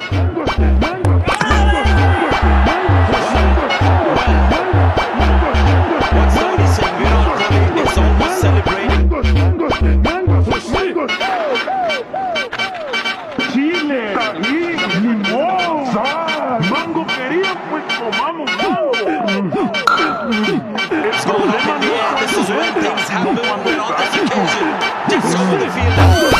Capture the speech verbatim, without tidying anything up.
Chile, tajín, limón, sal, mango quería, pues comamos mango. It's going up in the air. This is when things happen on this occasion. Just over the field.